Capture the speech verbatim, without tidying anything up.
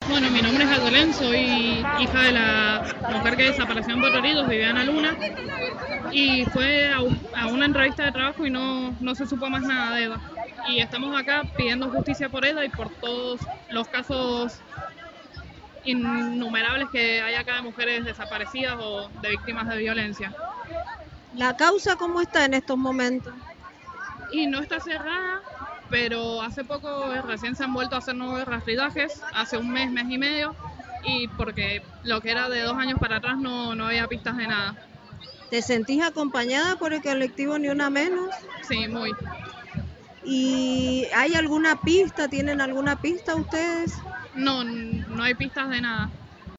Bueno, mi nombre es Adolén, soy hija de la mujer que desapareció en Puerto Rico, Viviana Luna, y fue a, a una entrevista de trabajo y no, no se supo más nada de Eva. Y estamos acá pidiendo justicia por ella y por todos los casos innumerables que hay acá de mujeres desaparecidas o de víctimas de violencia. ¿La causa cómo está en estos momentos? Y no está cerrada, pero hace poco recién se han vuelto a hacer nuevos rastreajes, hace un mes, mes y medio, y porque lo que era de dos años para atrás no, no había pistas de nada. ¿Te sentís acompañada por el colectivo Ni Una Menos? Sí, muy. ¿Y hay alguna pista? ¿Tienen alguna pista ustedes? No, no hay pistas de nada.